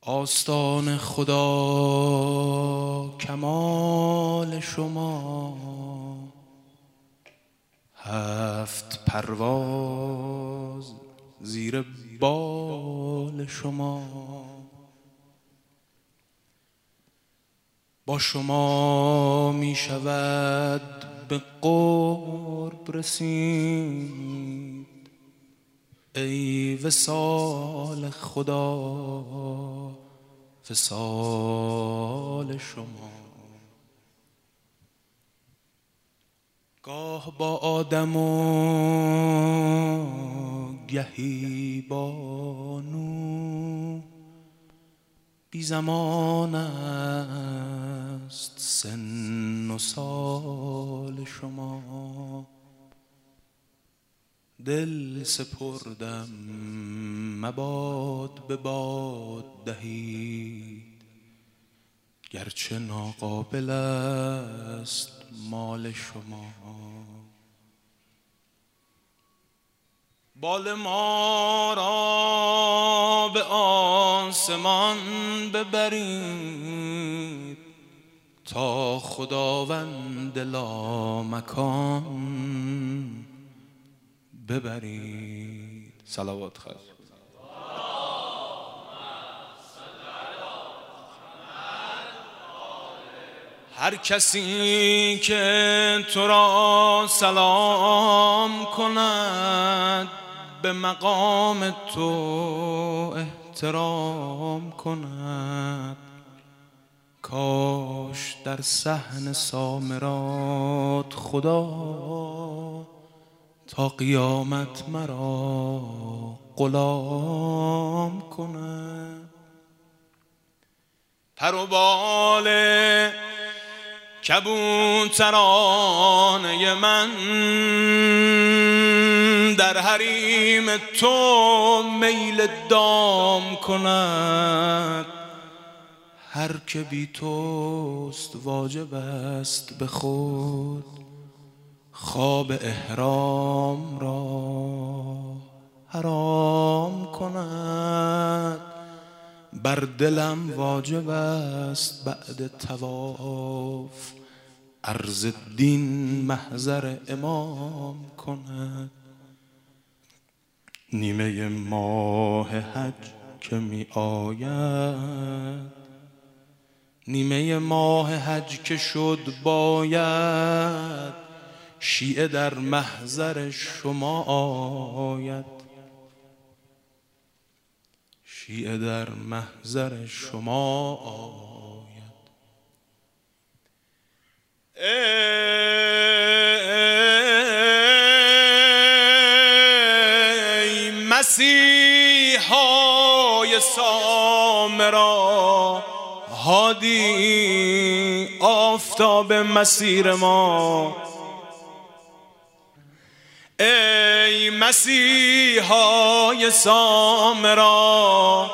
آستان خدا کمال شما، هفت پرواز زیر بال شما. با شما می شود به قرب رسید، ای وصال خدا وصال شما. گاه با آدم و گهی با نوح، بی زمان است سن و سال شما. دل سپردم مباد به باد دهید، گرچه ناقابل است مال شما. بال ما را به آسمان ببرید، تا خداوند لامکان ببرید. صلوات خیر. هر کسی که تو را سلام کند، به مقام تو احترام کند. کاش در صحن سامرات خدا تا قیامت مرا غلام کند. پر و بال کبوترانه من در حریم تو میل دام کند. هر که بی توست واجب است به خود، خواب احرام را حرام کند. بر دلم واجب است بعد طواف، عرض دین محضر امام کند. نیمه ماه حج که می آید، نیمه ماه حج که شد باید، شیعه در محضر شما آید. شیعه در محضر شما آید. ای مسیحای سامرا، هادی آفتاب مسیر ما. ای مسیحای سامرا،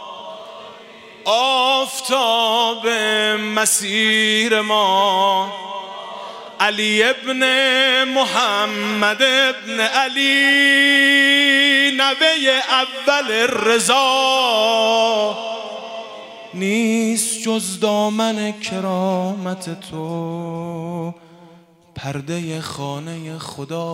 آفتاب مسیر ما. علی ابن محمد ابن علی، نوه اول رضا، نیست جز دامن کرامت تو پرده خانه خدا.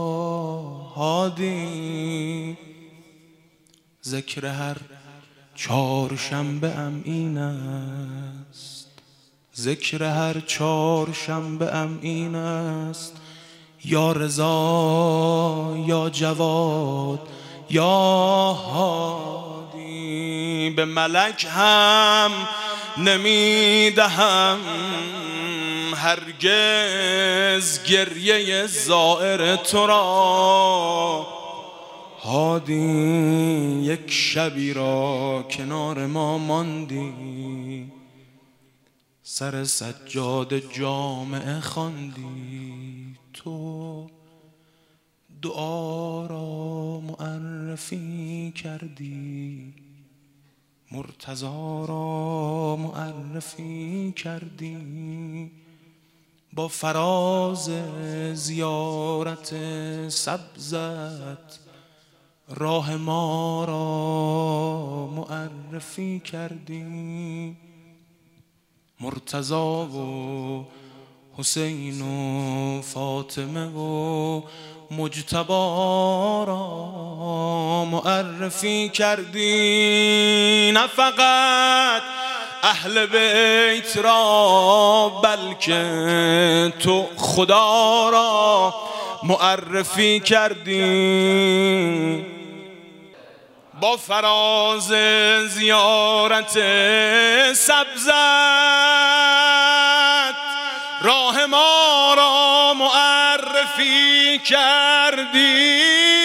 هادی ذکر هر چهارشنبه ام این است، ذکر هر چهارشنبه ام این است. یا رضا یا جواد یا هادی، به ملک هم نمیدهم هرگز گریه زائر تو را. هادی یک شبی را کنار ما ماندی، سر سجاده جامعه خواندی. تو دعا را معرفی کردی، مرتضی را معرفی کردی. با فراز زیارت سبزت راه ما را معرفی کردی، مرتضی و حسین و فاطمه و مجتبی را معرفی کردی. نه فقط اهل بیت را بلکه تو خدا را معرفی کردی. با فراز زیارت سبزت راه ما را معرفی کردی.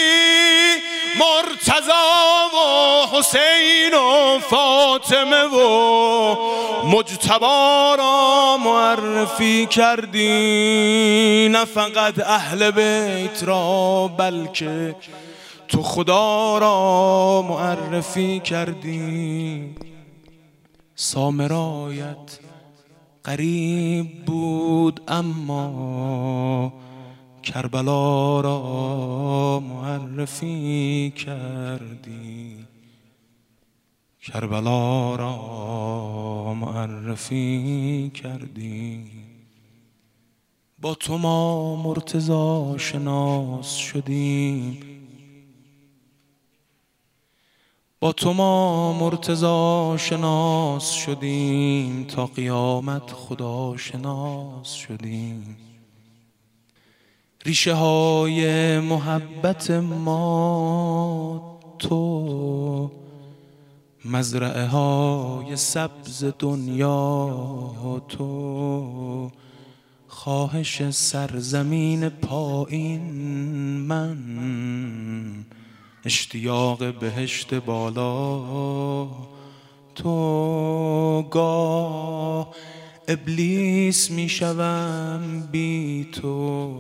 مرتضی و حسین و فاطمه و مجتبی را معرفی کردی. نه فقط اهل بیت را بلکه تو خدا را معرفی کردی. سامرایت قریب بود اما کربلا را معرفی کردی. کربلا را معرفی کردی. با تو ما مرتضی شناس شدیم، با تو ما مرتضی شناس شدیم، تا قیامت خدا شناس شدیم. ریشه های محبت ما تو، مزرعه های سبز دنیا تو، خواهش سرزمین پایین من، اشتیاق بهشت بالا تو. گاه ابلیس میشوم بی تو،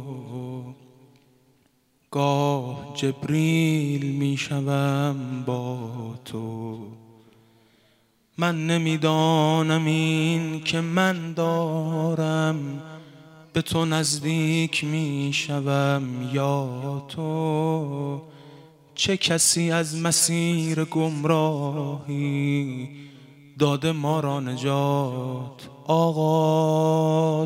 گاه جبریل میشوم با تو. من نمیدانم این که من دارم به تو نزدیک میشوم یا تو. چه کسی از مسیر گمراهی داده ما را نجات آقا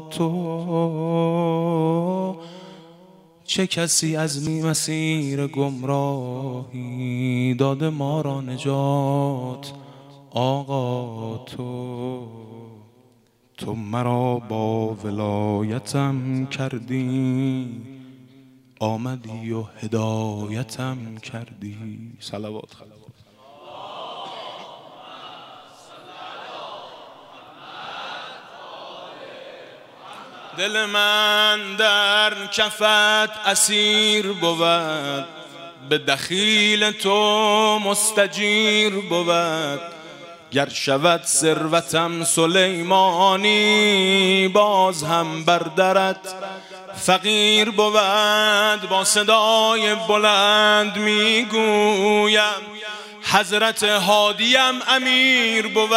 تو. چه کسی از مسیر گمراهی داده ما را نجات آقا تو. تو مرا با ولایتم کردی، آمدی و هدایتم کردی. صلوات خلوات. دل من در کفت اسیر بود، به دخیل تو مستجیر بود. گر شود ثروتم سلیمانی، باز هم بر درت فقیر بود. با صدای بلند میگویم حضرت هادیم امیر بود.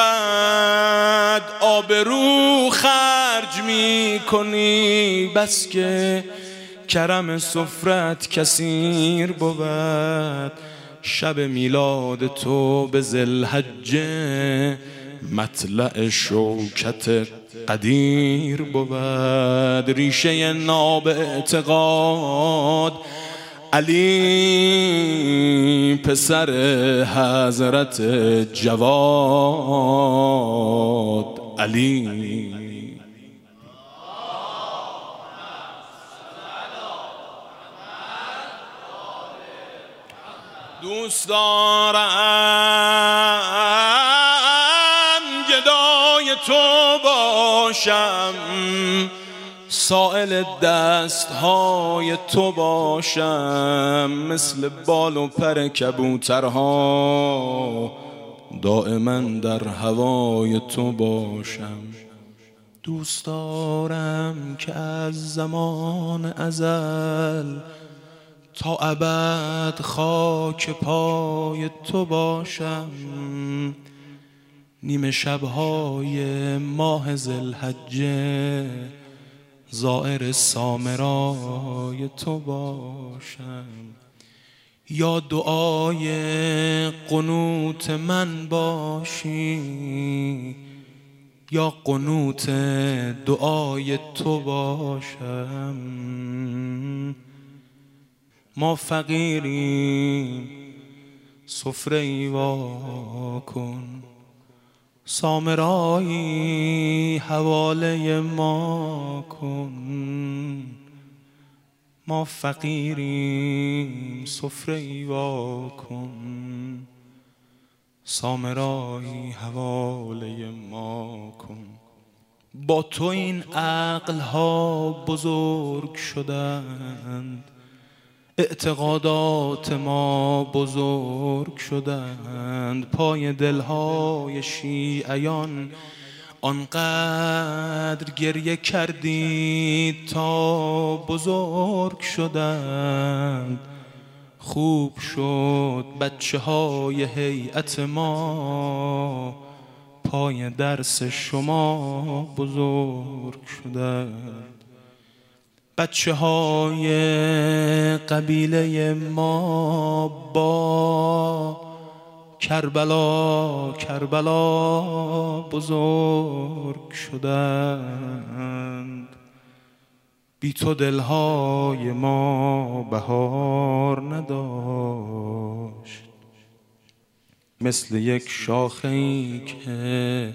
آبرو خرج میکنی بس که کرم سفرت کثیر بود. شب میلاد تو به ذوالحجه، مطلع شوکت قدیر بود. ریشه ناب اعتقاد علی، پسر حضرت جواد علی. دوست دارم گدای تو باشم، سائل دستهای تو باشم. مثل بال و پر کبوترها دائما در هوای تو باشم. دوست دارم که از زمان ازل تا ابد خاک پای تو باشم. نیمه شبهای ماه ذوالحجه زائر سامرای تو باشم. یا دعای قنوت من باشی یا قنوت دعای تو باشم. ما فقیریم سفره ای وا کن، سامرایی حواله ما کن. ما فقیریم سفره ای وا کن، سامرایی حواله ما کن. با تو این عقلها بزرگ شدند، اعتقادات ما بزرگ شدند. پای دلهای شیعیان آنقدر گریه کردید تا بزرگ شدند. خوب شد بچه های هیئت ما پای درس شما بزرگ شدند. بچه های قبیله ما با کربلا بزرگ شدند. بی تو دلهای ما بهار نداشت، مثل یک شاخه‌ای که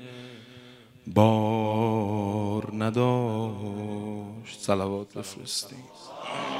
بار نداشت. صلوات بفرستید.